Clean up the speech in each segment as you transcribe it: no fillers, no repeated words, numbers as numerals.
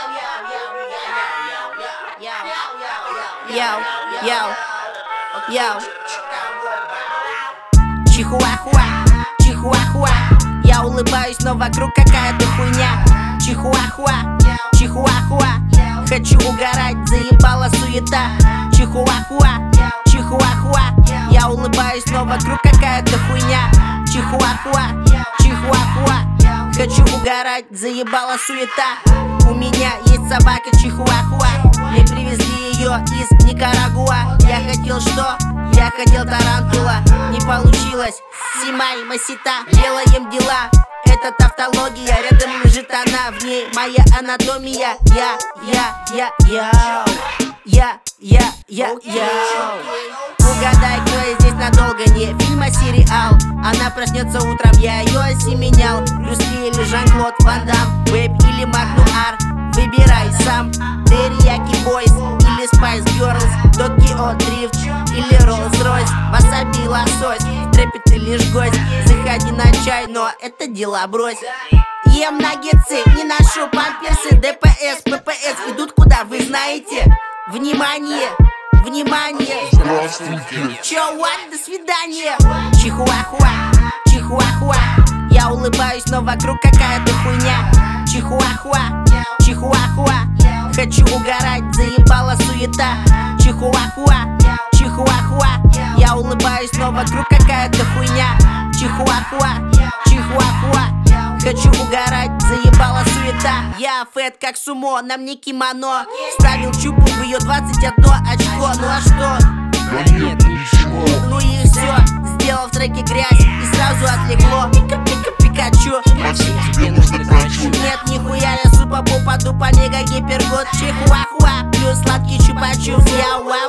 Чихуахуа, чихуахуа. Я улыбаюсь, но вокруг какая-то хуйня. Чихуахуа, чихуахуа. Хочу угорать, заебала суета. Чихуахуа, чихуахуа. Я улыбаюсь, но вокруг какая-то хуйня. Чихуахуа, чихуахуа. Хочу угорать, заебала суета. У меня есть собака чихуахуа. Мне привезли ее из Никарагуа. Я хотел что? Я хотел тарантула. Не получилось. Симай, масита, делаем дела. Это тавтология, рядом лежит она, в ней моя анатомия. Угадай, кто я здесь надолго, не фильм, а сериал. Она проснется утром, я ее осеменял. Брюс Ли или Жан-Клод Ван Дам, Вейп или Магнуар. Выбирай сам. Терияки Бойс или Spice Girls, Токио Дрифт или Rolls-Royce. Васаби лосось, в трэпе ты лишь гость. Заходи на чай, но это дела брось. Ем наггетсы, не ношу памперсы. ДПС, ППС идут куда, вы знаете. Внимание, внимание. Здравствуйте. Чё, what? До свидания. Чихуахуа, чихуахуа. Я улыбаюсь, но вокруг какая-то хуйня. Чихуахуа, чихуахуа. Хочу угорать, заебала суета. Чихуахуа, чихуахуа. Я улыбаюсь, но вокруг какая-то хуйня. Чихуахуа, чихуахуа. Хочу угорать, заебала суета. Я фэт как сумо, на мне кимоно. Вставил чупу в ее 21 очко. Ну а что? Да нет, ничего. Ну и все, сделал в треке грязь и сразу отлегло. Пика-пика Пикачу. Максим, тебе нужно к врачу. Нет, нихуя, я супа попаду по мега гипергод. Чихуахуа, плюс сладкий чупа-чупс. Я вау,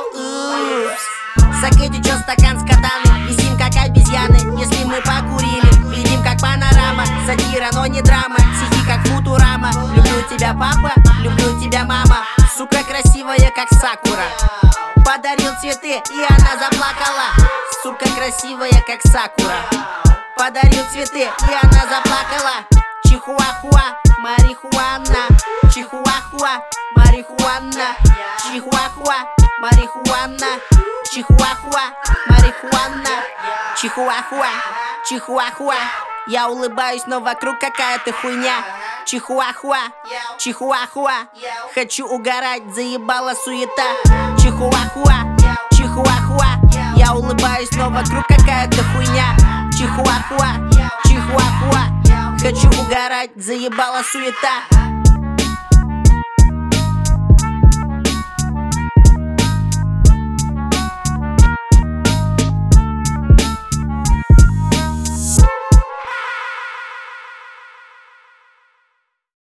упс. Сакэти, чё, стакан с катаны. Висим как обезьяны, если мы покурили. Видим как панорама, сатира, но не драма. Психи как Футурама. Люблю тебя, папа, люблю тебя, мама. Сука красивая, как Сакура. Подарил цветы, и она заплакала. Сука красивая, как Сакура. Подарил цветы, и она заплакала. Чихуахуа, марихуана. Чихуахуа, марихуана. Чихуахуа, марихуана. Чихуахуа, марихуана. Чихуахуа, чихуахуа. Я улыбаюсь, но вокруг какая-то хуйня. Чихуахуа, чихуахуа. Хочу угорать, заебала суета. Чихуахуа, чихуахуа. Я улыбаюсь, но вокруг какая-то хуйня. Чихуахуа, чихуахуа. Хочу угорать, заебала суета.